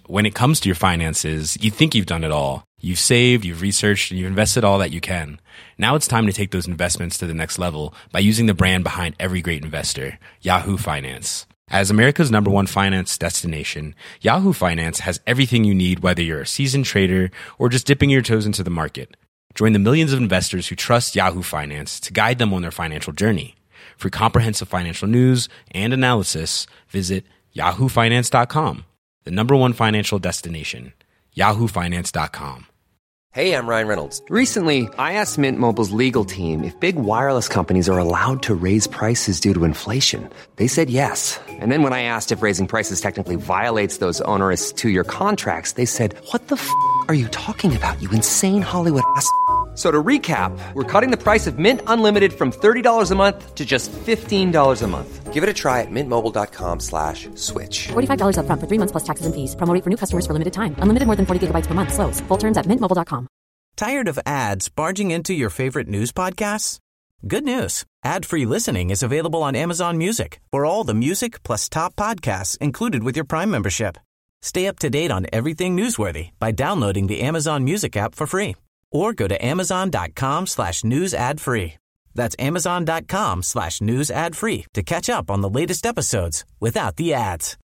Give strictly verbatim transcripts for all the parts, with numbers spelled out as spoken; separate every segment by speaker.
Speaker 1: when it comes to your finances, you think you've done it all. You've saved, you've researched, and you've invested all that you can. Now it's time to take those investments to the next level by using the brand behind every great investor, Yahoo Finance. As America's number one finance destination, Yahoo Finance has everything you need, whether you're a seasoned trader or just dipping your toes into the market. Join the millions of investors who trust Yahoo Finance to guide them on their financial journey. For comprehensive financial news and analysis, visit yahoo finance dot com, the number one financial destination, yahoo finance dot com.
Speaker 2: Hey, I'm Ryan Reynolds. Recently, I asked Mint Mobile's legal team if big wireless companies are allowed to raise prices due to inflation. They said yes. And then when I asked if raising prices technically violates those onerous two-year contracts, they said, "What the f*** are you talking about, you insane Hollywood ass f- So to recap, we're cutting the price of Mint Unlimited from thirty dollars a month to just fifteen dollars a month. Give it a try at mintmobile.com slash switch.
Speaker 3: forty-five dollars up front for three months plus taxes and fees. Promo rate for new customers for limited time. Unlimited more than forty gigabytes per month. Slows full terms at mint mobile dot com.
Speaker 4: Tired of ads barging into your favorite news podcasts? Good news. Ad-free listening is available on Amazon Music for all the music plus top podcasts included with your Prime membership. Stay up to date on everything newsworthy by downloading the Amazon Music app for free. Or go to amazon.com slash news ad free. That's amazon.com slash news ad free to catch up on the latest episodes without the ads.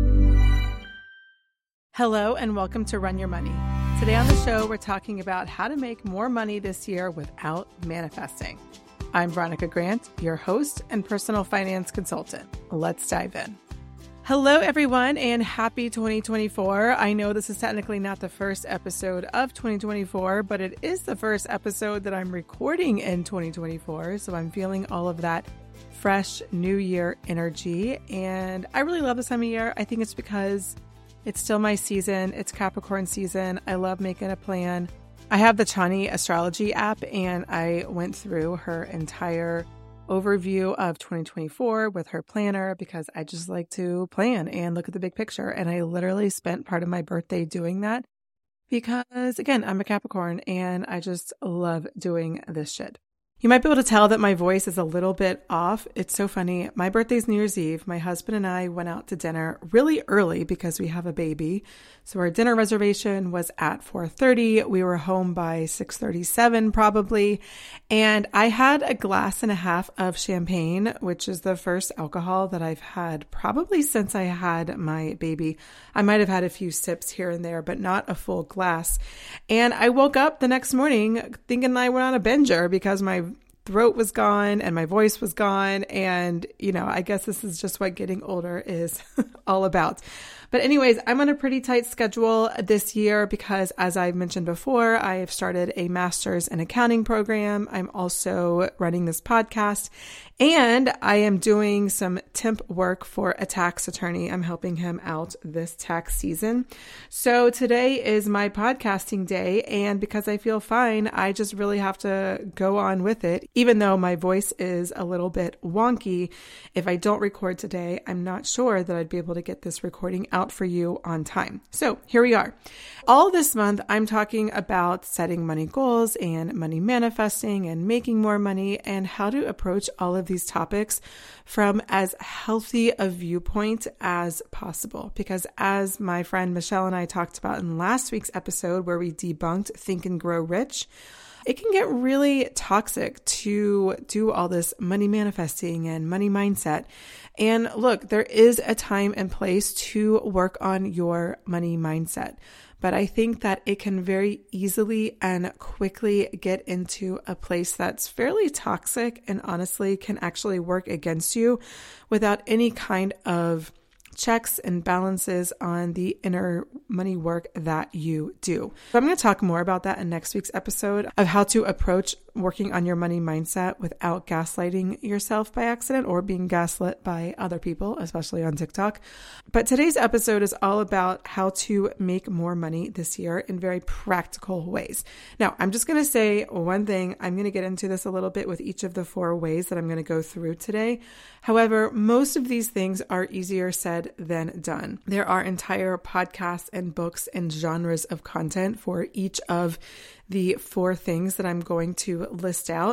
Speaker 5: Hello and welcome to Run Your Money. Today on the show, we're talking about how to make more money this year without manifesting. I'm Veronica Grant, your host and personal finance consultant. Let's dive in. Hello, everyone, and happy twenty twenty-four. I know this is technically not the first episode of twenty twenty-four, but it is the first episode that I'm recording in twenty twenty-four, so I'm feeling all of that fresh new year energy, and I really love this time of year. I think it's because it's still my season. It's Capricorn season. I love making a plan. I have the Chani astrology app, and I went through her entire overview of twenty twenty-four with her planner because I just like to plan and look at the big picture. And I literally spent part of my birthday doing that because, again, I'm a Capricorn and I just love doing this shit. You might be able to tell that my voice is a little bit off. It's so funny. My birthday's New Year's Eve. My husband and I went out to dinner really early because we have a baby. So our dinner reservation was at four thirty. We were home by six thirty-seven probably. And I had a glass and a half of champagne, which is the first alcohol that I've had probably since I had my baby. I might have had a few sips here and there, but not a full glass. And I woke up the next morning thinking I went on a binger because my throat was gone and my voice was gone. And, you know, I guess this is just what getting older is all about. But anyways, I'm on a pretty tight schedule this year because, as I mentioned before, I have started a master's in accounting program. I'm also running this podcast and I am doing some temp work for a tax attorney. I'm helping him out this tax season. So today is my podcasting day. And because I feel fine, I just really have to go on with it. Even though my voice is a little bit wonky, if I don't record today, I'm not sure that I'd be able to get this recording out for you on time. So here we are. All this month, I'm talking about setting money goals and money manifesting and making more money and how to approach all of these topics from as healthy a viewpoint as possible. Because as my friend Michelle and I talked about in last week's episode where we debunked Think and Grow Rich, it can get really toxic to do all this money manifesting and money mindset. And look, there is a time and place to work on your money mindset. But I think that it can very easily and quickly get into a place that's fairly toxic and honestly can actually work against you without any kind of checks and balances on the inner money work that you do. So I'm going to talk more about that in next week's episode of how to approach working on your money mindset without gaslighting yourself by accident or being gaslit by other people, especially on TikTok. But today's episode is all about how to make more money this year in very practical ways. Now, I'm just going to say one thing. I'm going to get into this a little bit with each of the four ways that I'm going to go through today. However, most of these things are easier said than done. There are entire podcasts and books and genres of content for each of the four things that I'm going to list out.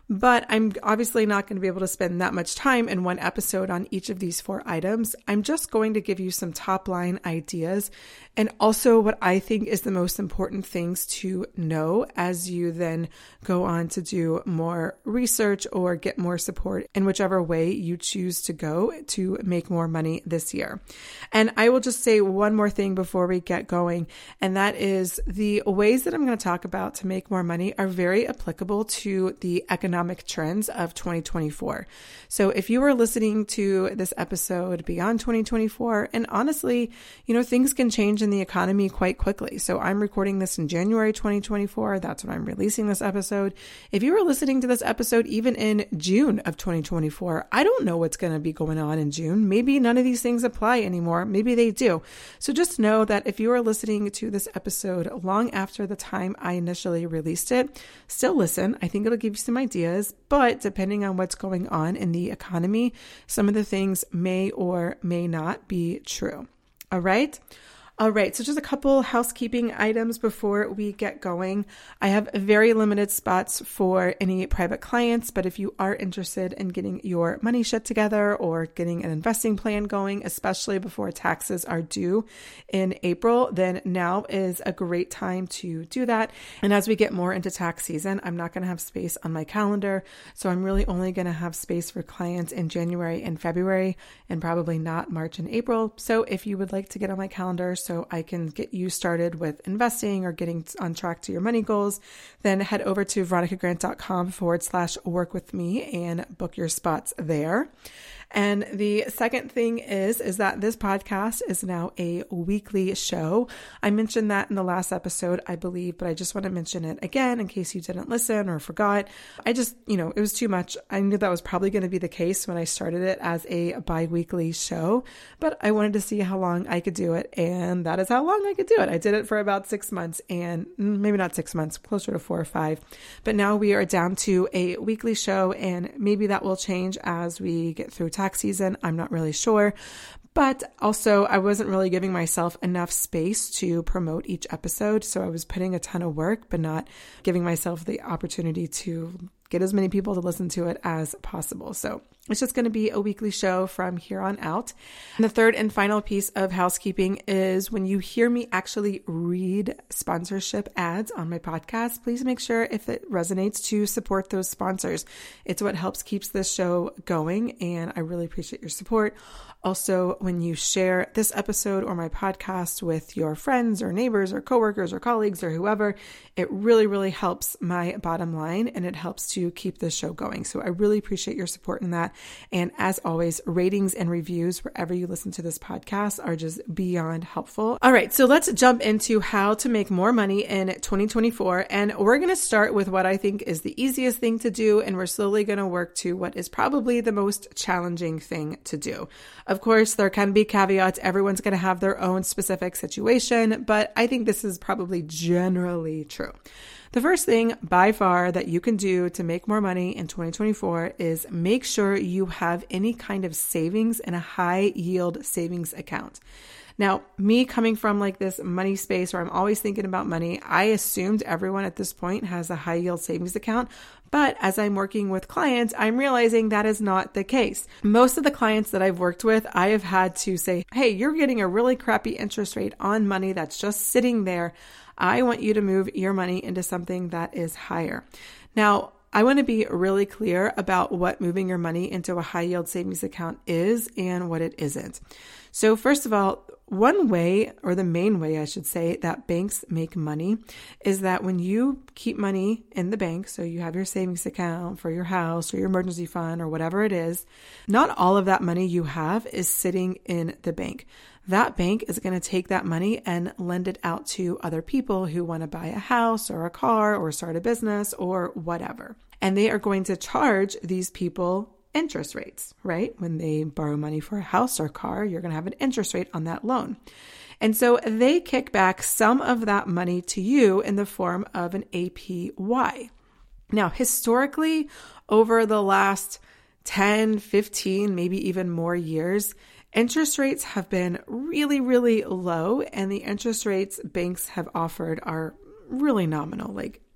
Speaker 5: But I'm obviously not going to be able to spend that much time in one episode on each of these four items. I'm just going to give you some top line ideas and also what I think is the most important things to know as you then go on to do more research or get more support in whichever way you choose to go to make more money this year. And I will just say one more thing before we get going, and that is the ways that I'm going to talk about to make more money are very applicable to the economic trends of twenty twenty-four. So if you are listening to this episode beyond twenty twenty-four, and honestly, you know, things can change in the economy quite quickly. So I'm recording this in January twenty twenty-four. That's when I'm releasing this episode. If you were listening to this episode even in June of twenty twenty-four, I don't know what's going to be going on in June. Maybe none of these things apply anymore. Maybe they do. So just know that if you are listening to this episode long after the time I initially released it, still listen. I think it'll give you some ideas, but depending on what's going on in the economy, some of the things may or may not be true. All right. All right, so just a couple housekeeping items before we get going. I have very limited spots for any private clients, but if you are interested in getting your money shut together or getting an investing plan going, especially before taxes are due in April, then now is a great time to do that. And as we get more into tax season, I'm not going to have space on my calendar, so I'm really only going to have space for clients in January and February and probably not March and April. So if you would like to get on my calendar so I can get you started with investing or getting on track to your money goals, then head over to veronicagrant.com forward slash work with me and book your spots there. And the second thing is, is that this podcast is now a weekly show. I mentioned that in the last episode, I believe, but I just want to mention it again in case you didn't listen or forgot. I just, you know, it was too much. I knew that was probably going to be the case when I started it as a bi-weekly show, but I wanted to see how long I could do it. And that is how long I could do it. I did it for about six months and maybe not six months, closer to four or five. But now we are down to a weekly show, and maybe that will change as we get through tax season. I'm not really sure. But also, I wasn't really giving myself enough space to promote each episode. So I was putting a ton of work, but not giving myself the opportunity to get as many people to listen to it as possible. So it's just going to be a weekly show from here on out. And the third and final piece of housekeeping is when you hear me actually read sponsorship ads on my podcast, please make sure if it resonates to support those sponsors. It's what helps keeps this show going, and I really appreciate your support. Also, when you share this episode or my podcast with your friends or neighbors or coworkers or colleagues or whoever, it really, really helps my bottom line and it helps to keep this show going. So I really appreciate your support in that. And as always, ratings and reviews wherever you listen to this podcast are just beyond helpful. All right, so let's jump into how to make more money in twenty twenty-four. And we're going to start with what I think is the easiest thing to do, and we're slowly going to work to what is probably the most challenging thing to do. Of course, there can be caveats. Everyone's going to have their own specific situation, but I think this is probably generally true. The first thing by far that you can do to make more money in twenty twenty-four is make sure you have any kind of savings in a high yield savings account. Now, me coming from like this money space where I'm always thinking about money, I assumed everyone at this point has a high yield savings account. But as I'm working with clients, I'm realizing that is not the case. Most of the clients that I've worked with, I have had to say, hey, you're getting a really crappy interest rate on money that's just sitting there. I want you to move your money into something that is higher. Now, I want to be really clear about what moving your money into a high yield savings account is and what it isn't. So first of all, one way, or the main way I should say, that banks make money is that when you keep money in the bank, so you have your savings account for your house or your emergency fund or whatever it is, not all of that money you have is sitting in the bank. That bank is going to take that money and lend it out to other people who want to buy a house or a car or start a business or whatever. And they are going to charge these people interest rates, right? When they borrow money for a house or car, you're going to have an interest rate on that loan. And so they kick back some of that money to you in the form of an A P Y. Now, historically, over the last ten, fifteen, maybe even more years, interest rates have been really, really low, and the interest rates banks have offered are really nominal, like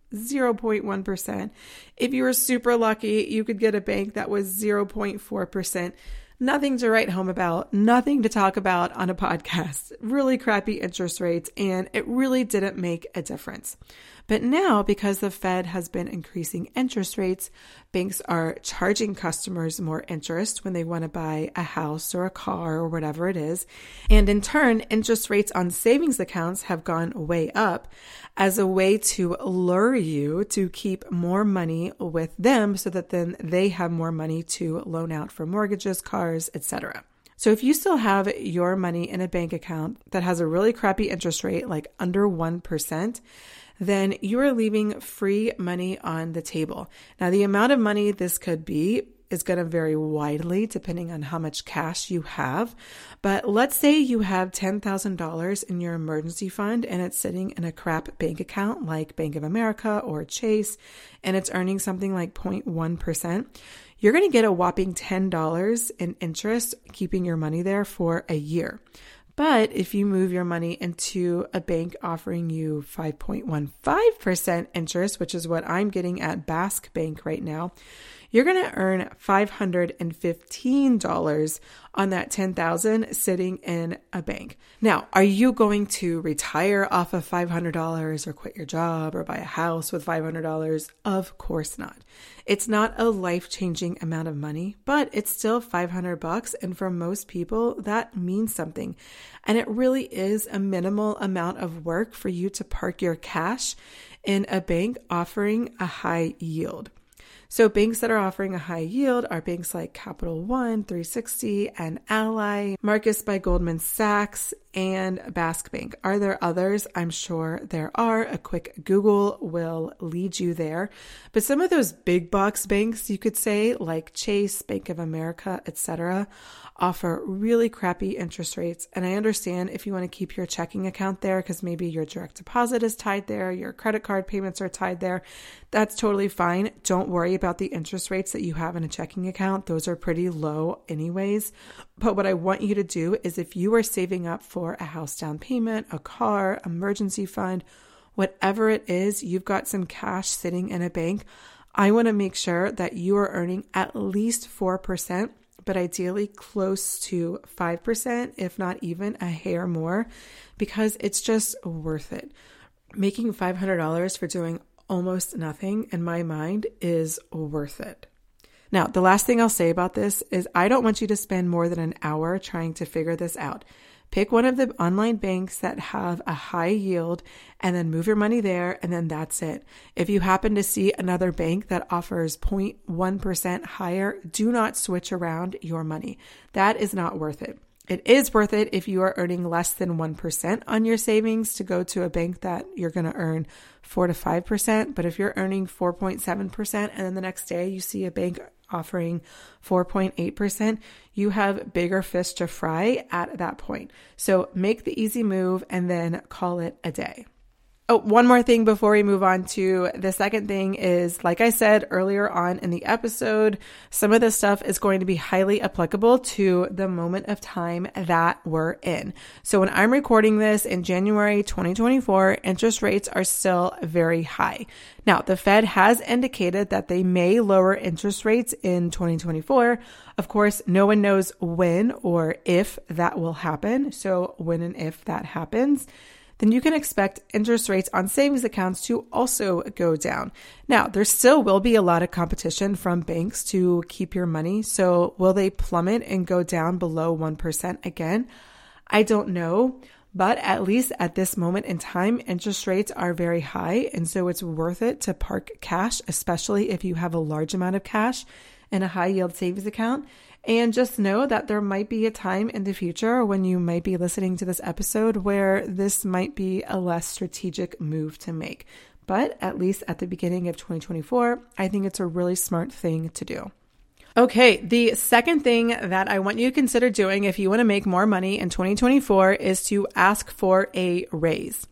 Speaker 5: zero point one percent. If you were super lucky, you could get a bank that was zero point four percent. Nothing to write home about, nothing to talk about on a podcast, really crappy interest rates, and it really didn't make a difference. But now, because the Fed has been increasing interest rates, banks are charging customers more interest when they want to buy a house or a car or whatever it is. And in turn, interest rates on savings accounts have gone way up as a way to lure you to keep more money with them so that then they have more money to loan out for mortgages, cars, et cetera. So if you still have your money in a bank account that has a really crappy interest rate, like under one percent, then you are leaving free money on the table. Now, the amount of money this could be is going to vary widely depending on how much cash you have. But let's say you have ten thousand dollars in your emergency fund and it's sitting in a crap bank account like Bank of America or Chase, and it's earning something like zero point one percent. You're going to get a whopping ten dollars in interest keeping your money there for a year. But if you move your money into a bank offering you five point one five percent interest, which is what I'm getting at Basque Bank right now, you're going to earn five hundred fifteen dollars on that ten thousand dollars sitting in a bank. Now, are you going to retire off of five hundred dollars or quit your job or buy a house with five hundred dollars? Of course not. It's not a life-changing amount of money, but it's still five hundred bucks, and for most people, that means something. And it really is a minimal amount of work for you to park your cash in a bank offering a high yield. So banks that are offering a high yield are banks like Capital One, three sixty, and Ally, Marcus by Goldman Sachs, and Basque Bank. Are there others? I'm sure there are. A quick Google will lead you there. But some of those big box banks, you could say, like Chase, Bank of America, et cetera, offer really crappy interest rates. And I understand if you want to keep your checking account there because maybe your direct deposit is tied there, your credit card payments are tied there. That's totally fine. Don't worry about the interest rates that you have in a checking account. Those are pretty low anyways. But what I want you to do is if you are saving up for a house down payment, a car, emergency fund, whatever it is, you've got some cash sitting in a bank. I want to make sure that you are earning at least four percent, but ideally close to five percent, if not even a hair more, because it's just worth it. Making five hundred dollars for doing almost nothing in my mind is worth it. Now, the last thing I'll say about this is I don't want you to spend more than an hour trying to figure this out. Pick one of the online banks that have a high yield and then move your money there, and then that's it. If you happen to see another bank that offers zero point one percent higher, do not switch around your money. That is not worth it. It is worth it if you are earning less than one percent on your savings to go to a bank that you're going to earn four to five percent. But if you're earning four point seven percent and then the next day you see a bank offering four point eight percent, you have bigger fish to fry at that point. So make the easy move and then call it a day. Oh, one more thing before we move on to the second thing is, like I said earlier on in the episode, some of this stuff is going to be highly applicable to the moment of time that we're in. So when I'm recording this in January twenty twenty-four, interest rates are still very high. Now, the Fed has indicated that they may lower interest rates in twenty twenty-four. Of course, no one knows when or if that will happen. So when and if that happens, then you can expect interest rates on savings accounts to also go down. Now, there still will be a lot of competition from banks to keep your money. So will they plummet and go down below one percent again? I don't know. But at least at this moment in time, interest rates are very high. And so it's worth it to park cash, especially if you have a large amount of cash in a high yield savings account. And just know that there might be a time in the future when you might be listening to this episode where this might be a less strategic move to make. But at least at the beginning of twenty twenty-four, I think it's a really smart thing to do. Okay, the second thing that I want you to consider doing if you want to make more money in twenty twenty-four is to ask for a raise.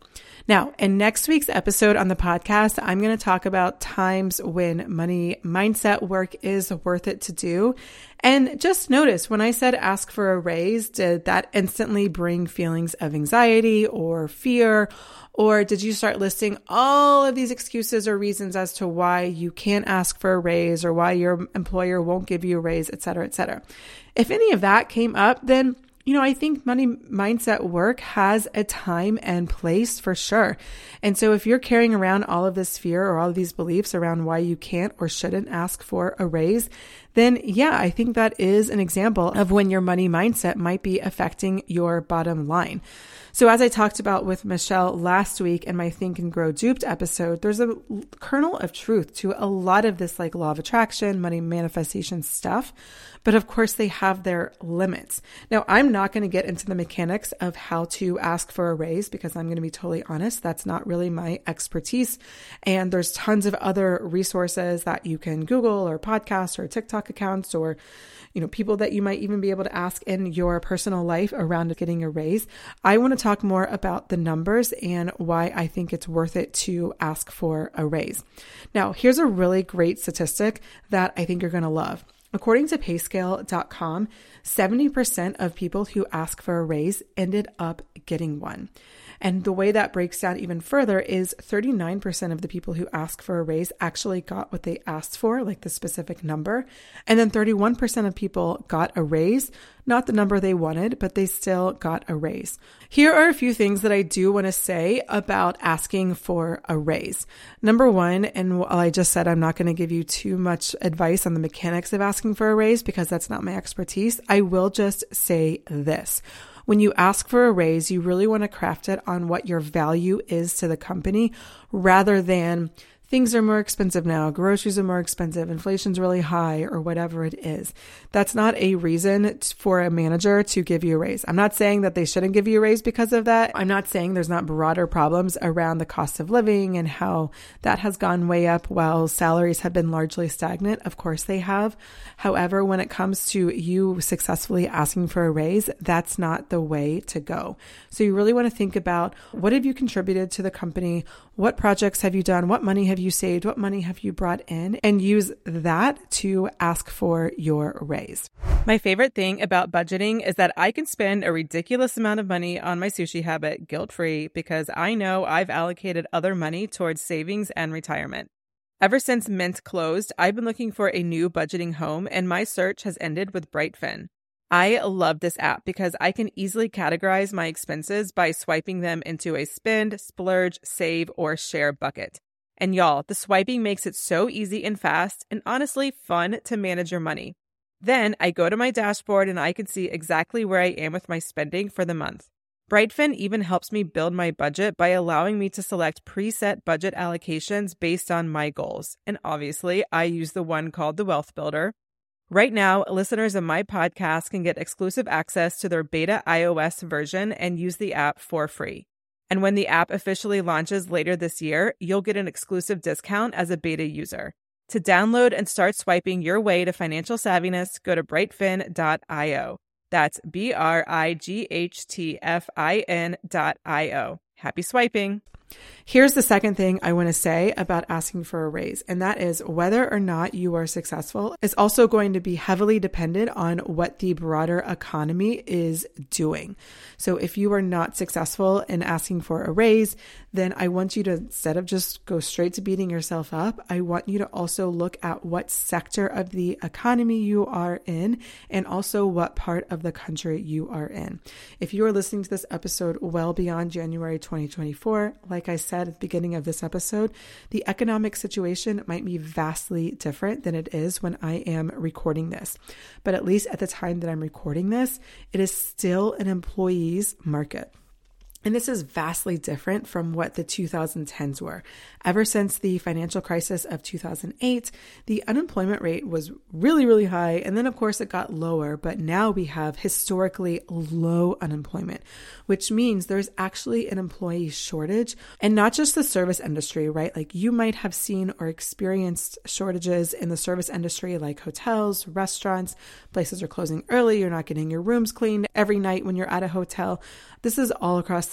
Speaker 5: Now, in next week's episode on the podcast, I'm going to talk about times when money mindset work is worth it to do. And just notice when I said ask for a raise, did that instantly bring feelings of anxiety or fear? Or did you start listing all of these excuses or reasons as to why you can't ask for a raise or why your employer won't give you a raise, et cetera, et cetera? If any of that came up, then you know, I think money mindset work has a time and place for sure. And so if you're carrying around all of this fear or all of these beliefs around why you can't or shouldn't ask for a raise, then yeah, I think that is an example of when your money mindset might be affecting your bottom line. So as I talked about with Michelle last week in my Think and Grow Duped episode, there's a kernel of truth to a lot of this like law of attraction, money manifestation stuff. But of course they have their limits. Now, I'm not going to get into the mechanics of how to ask for a raise because I'm going to be totally honest, that's not really my expertise. And there's tons of other resources that you can Google or podcasts or TikTok accounts or you know, people that you might even be able to ask in your personal life around getting a raise. I want to talk more about the numbers and why I think it's worth it to ask for a raise. Now, here's a really great statistic that I think you're going to love. According to payscale dot com, seventy percent of people who ask for a raise ended up getting one. And the way that breaks down even further is thirty-nine percent of the people who ask for a raise actually got what they asked for, like the specific number. And then thirty-one percent of people got a raise, not the number they wanted, but they still got a raise. Here are a few things that I do want to say about asking for a raise. Number one, and while I just said I'm not going to give you too much advice on the mechanics of asking for a raise because that's not my expertise, I will just say this. When you ask for a raise, you really want to craft it on what your value is to the company rather than things are more expensive now, groceries are more expensive, inflation's really high, or whatever it is. That's not a reason for a manager to give you a raise. I'm not saying that they shouldn't give you a raise because of that. I'm not saying there's not broader problems around the cost of living and how that has gone way up while salaries have been largely stagnant. Of course they have. However, when it comes to you successfully asking for a raise, that's not the way to go. So you really want to think about what have you contributed to the company? What projects have you done? What money have you saved? What money have you brought in? And use that to ask for your raise. My favorite thing about budgeting is that I can spend a ridiculous amount of money on my sushi habit guilt-free because I know I've allocated other money towards savings and retirement. Ever since Mint closed, I've been looking for a new budgeting home, and my search has ended with Brightfin. I love this app because I can easily categorize my expenses by swiping them into a spend, splurge, save, or share bucket. And y'all, the swiping makes it so easy and fast and honestly fun to manage your money. Then I go to my dashboard and I can see exactly where I am with my spending for the month. Brightfin even helps me build my budget by allowing me to select preset budget allocations based on my goals. And obviously, I use the one called the Wealth Builder. Right now, listeners of my podcast can get exclusive access to their beta iOS version and use the app for free. And when the app officially launches later this year, you'll get an exclusive discount as a beta user. To download and start swiping your way to financial savviness, go to brightfin dot io. That's B R I G H T F I N dot I O. Happy swiping! Here's the second thing I want to say about asking for a raise, and that is whether or not you are successful is also going to be heavily dependent on what the broader economy is doing. So if you are not successful in asking for a raise, then I want you to, instead of just go straight to beating yourself up, I want you to also look at what sector of the economy you are in and also what part of the country you are in. If you are listening to this episode well beyond January twenty twenty-four, like I said at the beginning of this episode, the economic situation might be vastly different than it is when I am recording this. But at least at the time that I'm recording this, it is still an employee's market. And this is vastly different from what the two thousand tens were. Ever since the financial crisis of two thousand eight, the unemployment rate was really, really high. And then, of course, it got lower. But now we have historically low unemployment, which means there's actually an employee shortage. And not just the service industry, right? Like you might have seen or experienced shortages in the service industry, like hotels, restaurants, places are closing early. You're not getting your rooms cleaned every night when you're at a hotel. This is all across the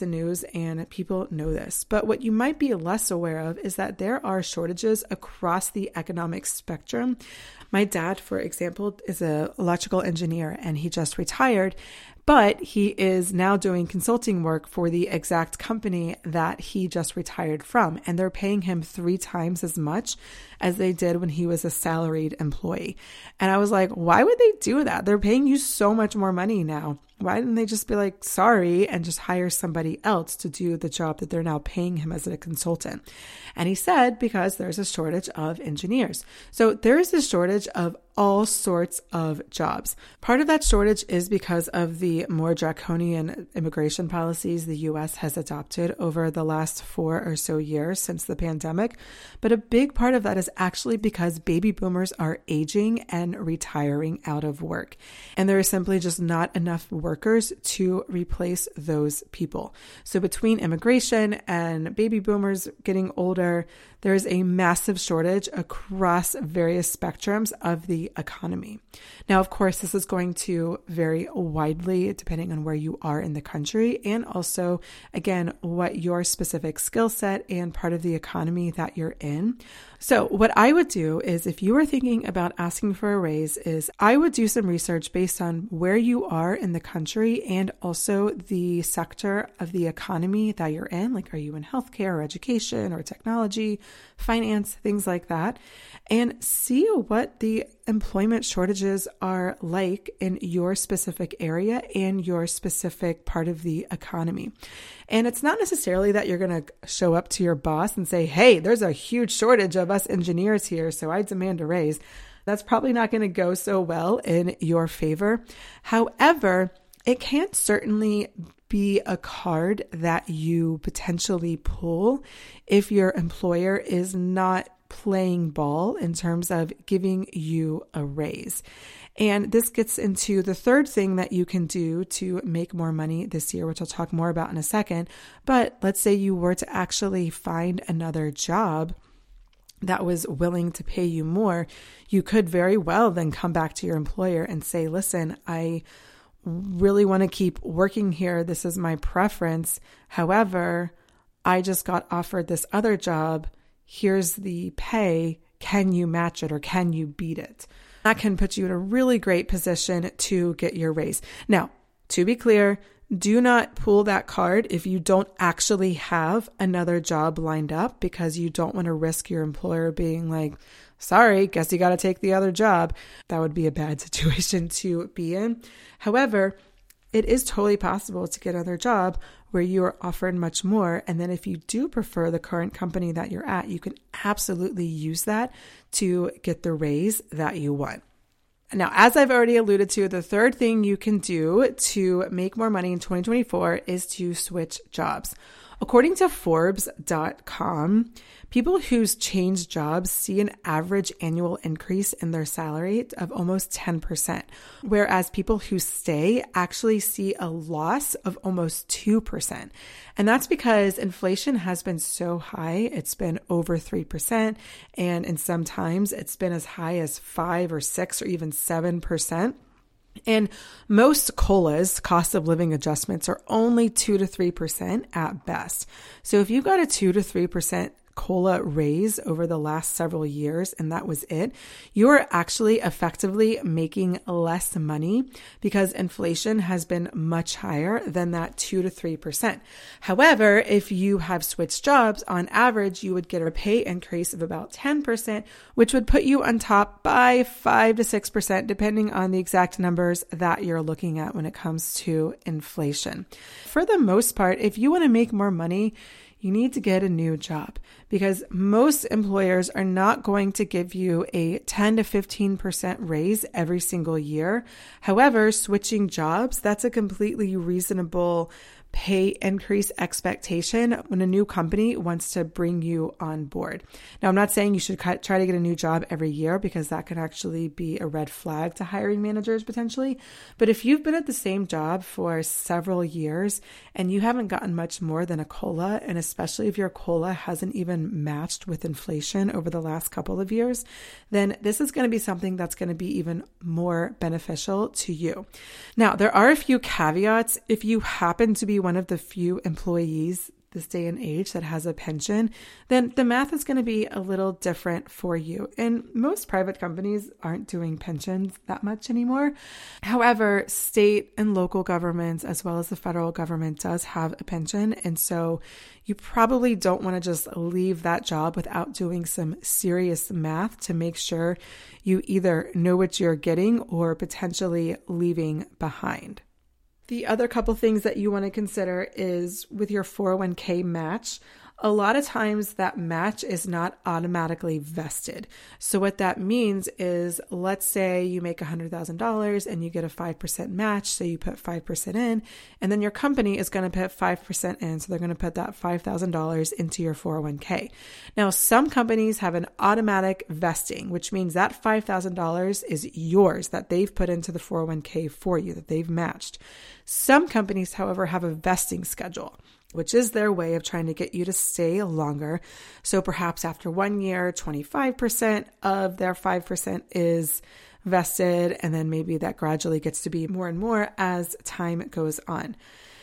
Speaker 5: the news and people know this. But what you might be less aware of is that there are shortages across the economic spectrum. My dad, for example, is an electrical engineer and he just retired, but he is now doing consulting work for the exact company that he just retired from. And they're paying him three times as much as they did when he was a salaried employee. And I was like, why would they do that? They're paying you so much more money now. Why didn't they just be like, sorry, and just hire somebody else to do the job that they're now paying him as a consultant? And he said, because there's a shortage of engineers. So there is a shortage of all sorts of jobs. Part of that shortage is because of the more draconian immigration policies the U S has adopted over the last four or so years since the pandemic. But a big part of that is actually because baby boomers are aging and retiring out of work. And there is simply just not enough workers to replace those people. So between immigration and baby boomers getting older, there is a massive shortage across various spectrums of the economy. Now, of course, this is going to vary widely depending on where you are in the country and also, again, what your specific skill set and part of the economy that you're in. So what I would do is if you are thinking about asking for a raise is I would do some research based on where you are in the country and also the sector of the economy that you're in. Like, are you in healthcare or education or technology, finance, things like that, and see what the employment shortages are like in your specific area and your specific part of the economy. And it's not necessarily that you're going to show up to your boss and say, hey, there's a huge shortage of us engineers here, so I demand a raise. That's probably not going to go so well in your favor. However, it can certainly be a card that you potentially pull if your employer is not playing ball in terms of giving you a raise. And this gets into the third thing that you can do to make more money this year, which I'll talk more about in a second. But let's say you were to actually find another job that was willing to pay you more. You could very well then come back to your employer and say, listen, I really want to keep working here. This is my preference. However, I just got offered this other job. Here's the pay. Can you match it or can you beat it? That can put you in a really great position to get your raise. Now, to be clear, do not pull that card if you don't actually have another job lined up because you don't want to risk your employer being like, sorry, guess you got to take the other job. That would be a bad situation to be in. However, it is totally possible to get another job where you are offered much more. And then if you do prefer the current company that you're at, you can absolutely use that to get the raise that you want. Now, as I've already alluded to, the third thing you can do to make more money in twenty twenty-four is to switch jobs. According to Forbes dot com, people who change jobs see an average annual increase in their salary of almost ten percent, whereas people who stay actually see a loss of almost two percent. And that's because inflation has been so high. It's been over three percent, and in some times it's been as high as five or six or even seven percent. And most C O L As, cost of living adjustments, are only two to three percent at best. So if you got a two to three percent C O L A raise over the last several years and that was it, you're actually effectively making less money because inflation has been much higher than that two to three percent. However, if you have switched jobs, on average, you would get a pay increase of about ten percent, which would put you on top by five to six percent, depending on the exact numbers that you're looking at when it comes to inflation. For the most part, if you want to make more money, you need to get a new job because most employers are not going to give you a ten to fifteen percent raise every single year. However, switching jobs, that's a completely reasonable pay increase expectation when a new company wants to bring you on board. Now, I'm not saying you should try to get a new job every year because that can actually be a red flag to hiring managers potentially. But if you've been at the same job for several years and you haven't gotten much more than a C O L A, and especially if your C O L A hasn't even matched with inflation over the last couple of years, then this is going to be something that's going to be even more beneficial to you. Now, there are a few caveats. If you happen to be one of the few employees this day and age that has a pension, then the math is going to be a little different for you. And most private companies aren't doing pensions that much anymore. However, state and local governments, as well as the federal government, does have a pension. And so you probably don't want to just leave that job without doing some serious math to make sure you either know what you're getting or potentially leaving behind. The other couple things that you want to consider is with your four oh one k match. A lot of times that match is not automatically vested. So what that means is, let's say you make one hundred thousand dollars and you get a five percent match. So you put five percent in, and then your company is going to put five percent in. So they're going to put that five thousand dollars into your four oh one k. Now, some companies have an automatic vesting, which means that five thousand dollars is yours that they've put into the four oh one k for you, that they've matched. Some companies, however, have a vesting schedule, which is their way of trying to get you to stay longer. So perhaps after one year, twenty-five percent of their five percent is vested, and then maybe that gradually gets to be more and more as time goes on.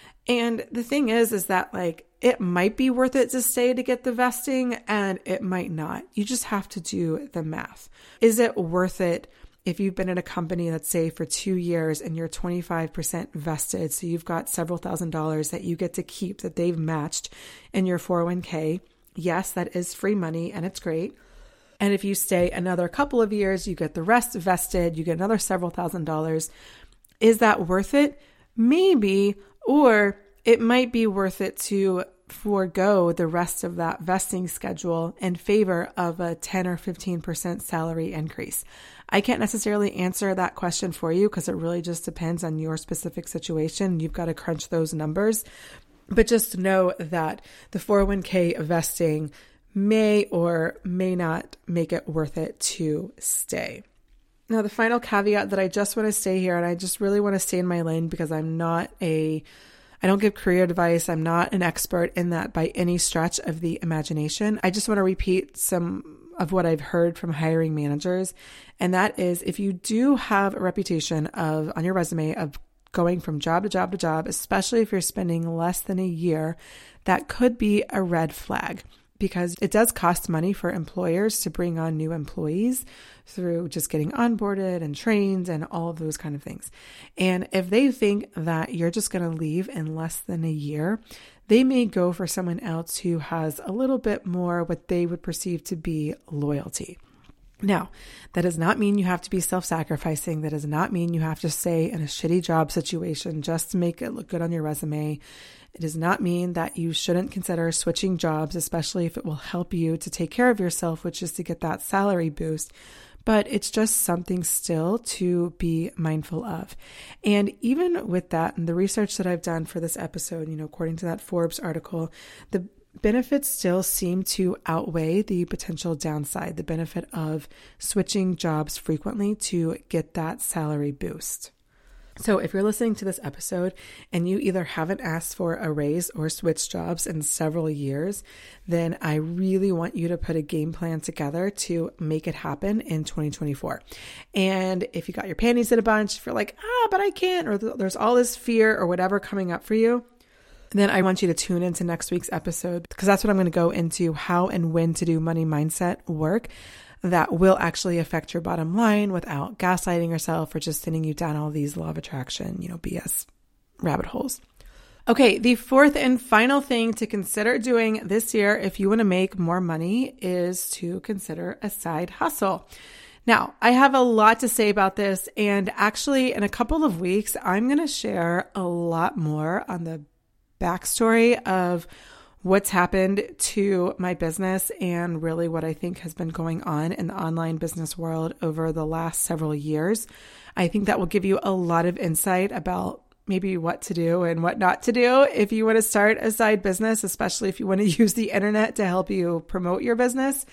Speaker 5: And the thing is, is that like it might be worth it to stay to get the vesting, and it might not. You just have to do the math. Is it worth it? If you've been in a company, let's say for two years and you're twenty-five percent vested, so you've got several thousand dollars that you get to keep that they've matched in your four oh one k. Yes, that is free money and it's great. And if you stay another couple of years, you get the rest vested, you get another several thousand dollars. Is that worth it? Maybe, or it might be worth it to forego the rest of that vesting schedule in favor of a ten or fifteen percent salary increase. I can't necessarily answer that question for you because it really just depends on your specific situation. You've got to crunch those numbers. But just know that the four oh one k vesting may or may not make it worth it to stay. Now, the final caveat that I just want to say here, and I just really want to stay in my lane because I'm not a I don't give career advice. I'm not an expert in that by any stretch of the imagination. I just want to repeat some of what I've heard from hiring managers. And that is, if you do have a reputation of on your resume of going from job to job to job, especially if you're spending less than a year, that could be a red flag, because it does cost money for employers to bring on new employees through just getting onboarded and trained and all of those kind of things. And if they think that you're just going to leave in less than a year, they may go for someone else who has a little bit more what they would perceive to be loyalty. Now, that does not mean you have to be self-sacrificing. That does not mean you have to stay in a shitty job situation just to make it look good on your resume. It does not mean that you shouldn't consider switching jobs, especially if it will help you to take care of yourself, which is to get that salary boost. But it's just something still to be mindful of. And even with that, and the research that I've done for this episode, you know, according to that Forbes article, the benefits still seem to outweigh the potential downside, the benefit of switching jobs frequently to get that salary boost. So if you're listening to this episode and you either haven't asked for a raise or switched jobs in several years, then I really want you to put a game plan together to make it happen in twenty twenty-four. And if you got your panties in a bunch, if you're like, ah, but I can't, or there's all this fear or whatever coming up for you, then I want you to tune into next week's episode, because that's what I'm going to go into, how and when to do money mindset work that will actually affect your bottom line without gaslighting yourself or just sending you down all these law of attraction, you know, B S rabbit holes. Okay, the fourth and final thing to consider doing this year if you want to make more money is to consider a side hustle. Now, I have a lot to say about this, and actually in a couple of weeks, I'm going to share a lot more on the backstory of what's happened to my business and really what I think has been going on in the online business world over the last several years. I think that will give you a lot of insight about maybe what to do and what not to do if you want to start a side business, especially if you want to use the internet to help you promote your business.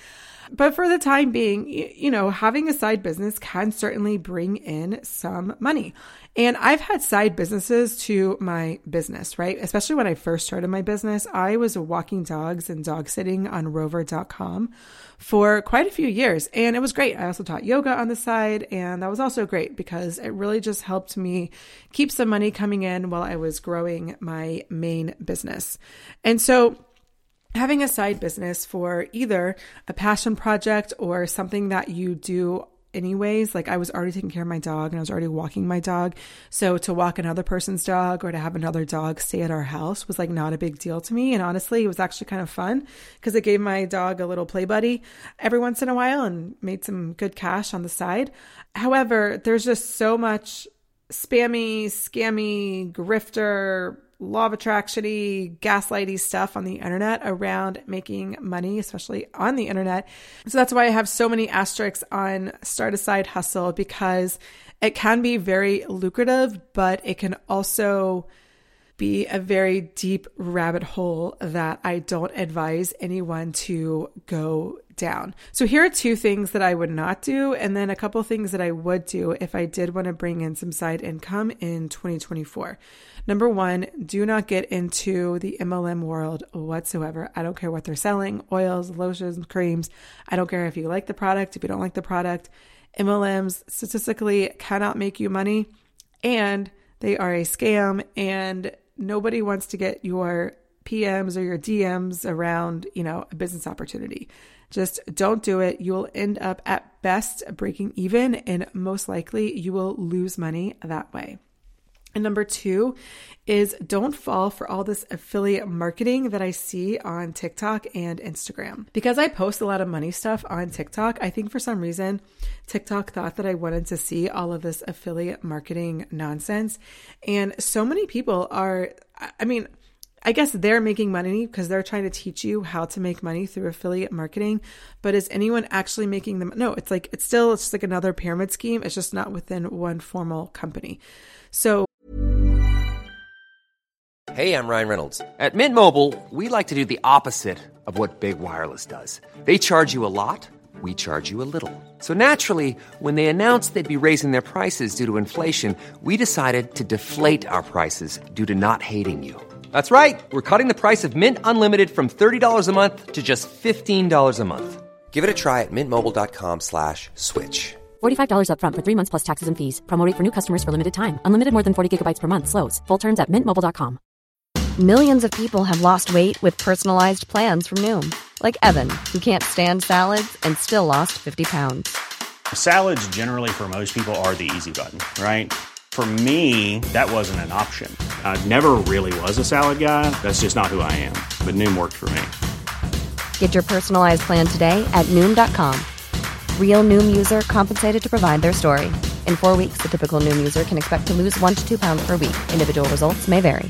Speaker 5: But for the time being, you know, having a side business can certainly bring in some money. And I've had side businesses to my business, right? Especially when I first started my business, I was walking dogs and dog sitting on rover dot com for quite a few years. And it was great. I also taught yoga on the side. And that was also great because it really just helped me keep some money coming in while I was growing my main business. And so having a side business for either a passion project or something that you do anyways, like I was already taking care of my dog and I was already walking my dog. So to walk another person's dog or to have another dog stay at our house was like not a big deal to me. And honestly, it was actually kind of fun because it gave my dog a little play buddy every once in a while and made some good cash on the side. However, there's just so much spammy, scammy, grifter, law of attraction-y, gaslighty stuff on the internet around making money, especially on the internet. So that's why I have so many asterisks on start a side hustle, because it can be very lucrative, but it can also be a very deep rabbit hole that I don't advise anyone to go down. So here are two things that I would not do, and then a couple of things that I would do if I did want to bring in some side income in twenty twenty-four. Number one, do not get into the M L M world whatsoever. I don't care what they're selling, oils, lotions, creams. I don't care if you like the product, if you don't like the product. M L Ms statistically cannot make you money, and they are a scam, and nobody wants to get your P Ms or your D Ms around, you know, a business opportunity. Just don't do it. You will end up at best breaking even, and most likely you will lose money that way. And number two is don't fall for all this affiliate marketing that I see on TikTok and Instagram. Because I post a lot of money stuff on TikTok, I think for some reason TikTok thought that I wanted to see all of this affiliate marketing nonsense. And so many people are, I mean, I guess they're making money because they're trying to teach you how to make money through affiliate marketing. But is anyone actually making them? No, it's like, it's still, it's just like another pyramid scheme. It's just not within one formal company. So
Speaker 2: Hey, I'm Ryan Reynolds. At Mint Mobile, we like to do the opposite of what Big Wireless does. They charge you a lot, we charge you a little. So naturally, when they announced they'd be raising their prices due to inflation, we decided to deflate our prices due to not hating you. That's right. We're cutting the price of Mint Unlimited from thirty dollars a month to just fifteen dollars a month. Give it a try at mintmobile.com slash switch.
Speaker 3: forty-five dollars up front for three months plus taxes and fees. Promo rate for new customers for limited time. Unlimited more than forty gigabytes per month slows. Full terms at mint mobile dot com.
Speaker 6: Millions of people have lost weight with personalized plans from Noom. Like Evan, who can't stand salads and still lost fifty pounds.
Speaker 7: Salads generally for most people are the easy button, right? For me, that wasn't an option. I never really was a salad guy. That's just not who I am. But Noom worked for me.
Speaker 6: Get your personalized plan today at Noom dot com. Real Noom user compensated to provide their story. In four weeks, the typical Noom user can expect to lose one to two pounds per week. Individual results may vary.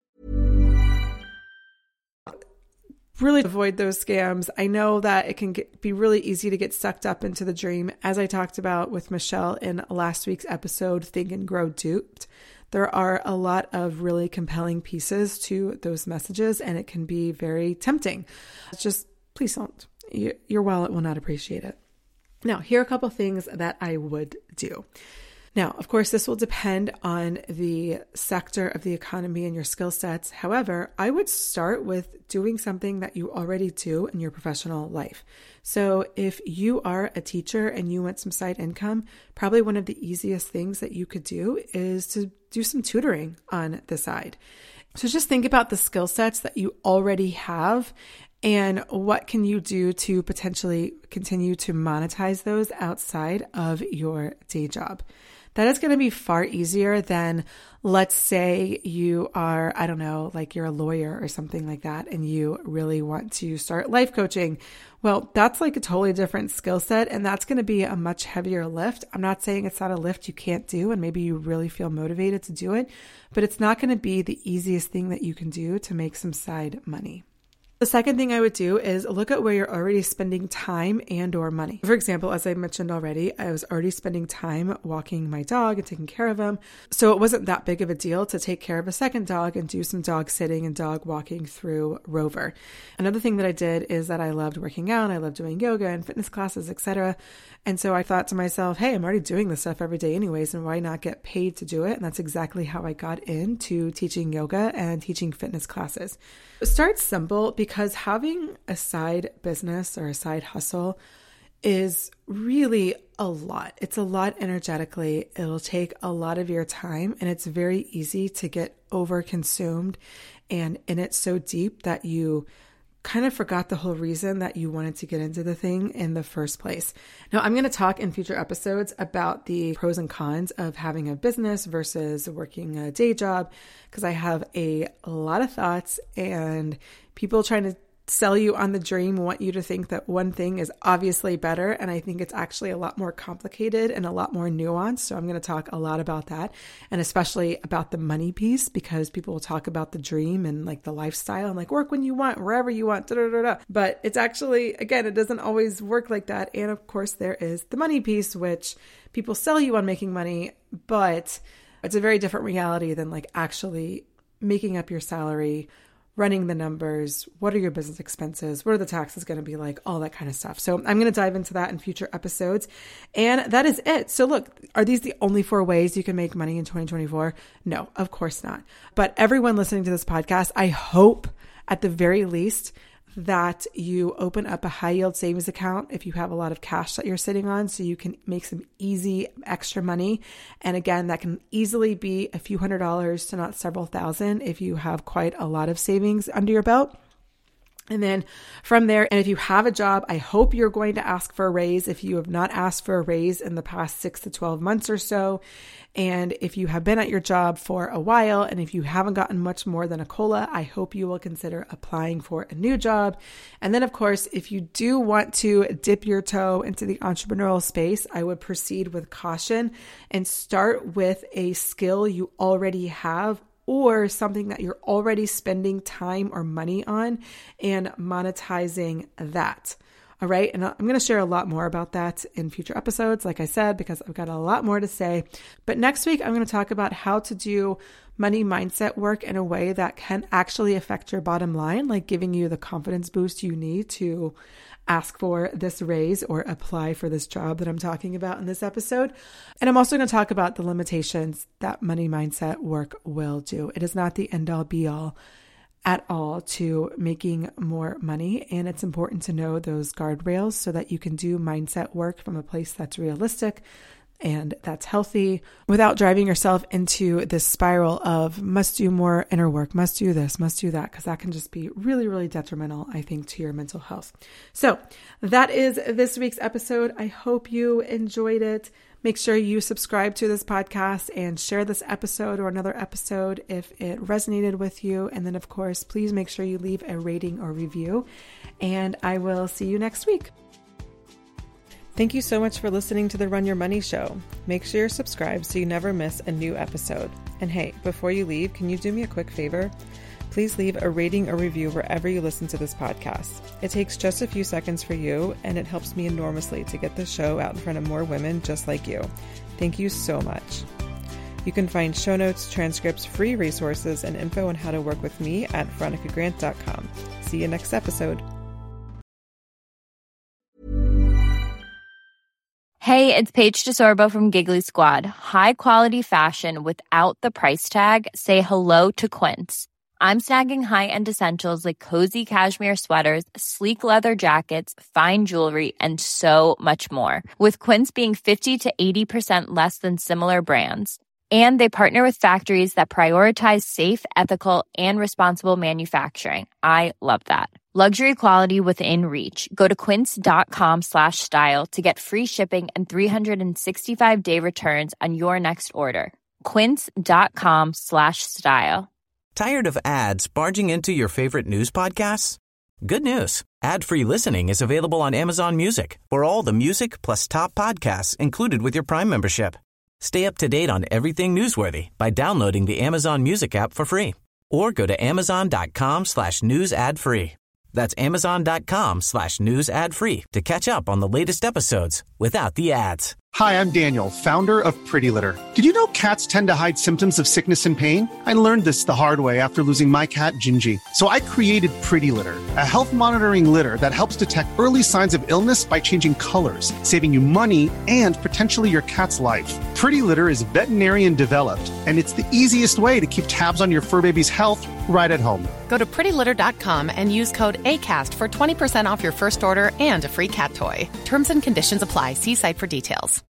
Speaker 5: really avoid those scams. I know that it can get, be really easy to get sucked up into the dream. As I talked about with Michelle in last week's episode, Think and Grow Duped, there are a lot of really compelling pieces to those messages, and it can be very tempting. Just please don't. Your wallet will not appreciate it. Now, here are a couple things that I would do. Now, of course, this will depend on the sector of the economy and your skill sets. However, I would start with doing something that you already do in your professional life. So if you are a teacher and you want some side income, probably one of the easiest things that you could do is to do some tutoring on the side. So just think about the skill sets that you already have and what can you do to potentially continue to monetize those outside of your day job. That is going to be far easier than, let's say you are, I don't know, like you're a lawyer or something like that, and you really want to start life coaching. Well, that's like a totally different skill set, and that's going to be a much heavier lift. I'm not saying it's not a lift you can't do, and maybe you really feel motivated to do it, but it's not going to be the easiest thing that you can do to make some side money. The second thing I would do is look at where you're already spending time and or money. For example, as I mentioned already, I was already spending time walking my dog and taking care of him. So it wasn't that big of a deal to take care of a second dog and do some dog sitting and dog walking through Rover. Another thing that I did is that I loved working out. I loved doing yoga and fitness classes, et cetera. And so I thought to myself, hey, I'm already doing this stuff every day anyways, and why not get paid to do it? And that's exactly how I got into teaching yoga and teaching fitness classes. Start simple, because having a side business or a side hustle is really a lot. It's a lot energetically. It'll take a lot of your time, and it's very easy to get over-consumed and in it so deep that you kind of forgot the whole reason that you wanted to get into the thing in the first place. Now, I'm going to talk in future episodes about the pros and cons of having a business versus working a day job, because I have a lot of thoughts, and people trying to sell you on the dream want you to think that one thing is obviously better. And I think it's actually a lot more complicated and a lot more nuanced. So I'm going to talk a lot about that, and especially about the money piece, because people will talk about the dream and like the lifestyle and like work when you want, wherever you want, da, da, da, da. But it's actually, again, it doesn't always work like that. And of course, there is the money piece, which people sell you on making money, but it's a very different reality than like actually making up your salary, running the numbers, what are your business expenses, what are the taxes going to be like, all that kind of stuff. So I'm going to dive into that in future episodes. And that is it. So look, are these the only four ways you can make money in twenty twenty-four? No, of course not. But everyone listening to this podcast, I hope at the very least that you open up a high yield savings account if you have a lot of cash that you're sitting on, so you can make some easy extra money. And again, that can easily be a few hundred dollars to not several thousand if you have quite a lot of savings under your belt. And then from there, and if you have a job, I hope you're going to ask for a raise if you have not asked for a raise in the past six to twelve months or so. And if you have been at your job for a while, and if you haven't gotten much more than a COLA, I hope you will consider applying for a new job. And then, of course, if you do want to dip your toe into the entrepreneurial space, I would proceed with caution and start with a skill you already have, or something that you're already spending time or money on, and monetizing that. All right. And I'm going to share a lot more about that in future episodes, like I said, because I've got a lot more to say. But next week, I'm going to talk about how to do money mindset work in a way that can actually affect your bottom line, like giving you the confidence boost you need to ask for this raise or apply for this job that I'm talking about in this episode. And I'm also going to talk about the limitations that money mindset work will do. It is not the end all be all at all to making more money. And it's important to know those guardrails so that you can do mindset work from a place that's realistic and that's healthy without driving yourself into this spiral of must do more inner work, must do this, must do that, because that can just be really, really detrimental, I think, to your mental health. So that is this week's episode. I hope you enjoyed it. Make sure you subscribe to this podcast and share this episode or another episode if it resonated with you. And then, of course, please make sure you leave a rating or review. And I will see you next week. Thank you so much for listening to the Run Your Money Show. Make sure you're subscribed so you never miss a new episode. And hey, before you leave, can you do me a quick favor? Please leave a rating or review wherever you listen to this podcast. It takes just a few seconds for you, and it helps me enormously to get the show out in front of more women just like you. Thank you so much. You can find show notes, transcripts, free resources, and info on how to work with me at veronica grant dot com. See you next episode.
Speaker 8: Hey, it's Paige DeSorbo from Giggly Squad. High quality fashion without the price tag. Say hello to Quince. I'm snagging high-end essentials like cozy cashmere sweaters, sleek leather jackets, fine jewelry, and so much more. With Quince being fifty to eighty percent less than similar brands. And they partner with factories that prioritize safe, ethical, and responsible manufacturing. I love that. Luxury quality within reach. Go to quince.com slash style to get free shipping and three sixty-five day returns on your next order. Quince.com slash style.
Speaker 4: Tired of ads barging into your favorite news podcasts? Good news. Ad-free listening is available on Amazon Music for all the music plus top podcasts included with your Prime membership. Stay up to date on everything newsworthy by downloading the Amazon Music app for free or go to amazon.com slash news ad free. That's amazon.com slash news ad free to catch up on the latest episodes without the ads.
Speaker 9: Hi, I'm Daniel, founder of Pretty Litter. Did you know cats tend to hide symptoms of sickness and pain? I learned this the hard way after losing my cat, Gingy. So I created Pretty Litter, a health monitoring litter that helps detect early signs of illness by changing colors, saving you money and potentially your cat's life. Pretty Litter is veterinarian developed, and it's the easiest way to keep tabs on your fur baby's health right at home.
Speaker 10: Go to pretty litter dot com and use code ACAST for twenty percent off your first order and a free cat toy. Terms and conditions apply. See site for details.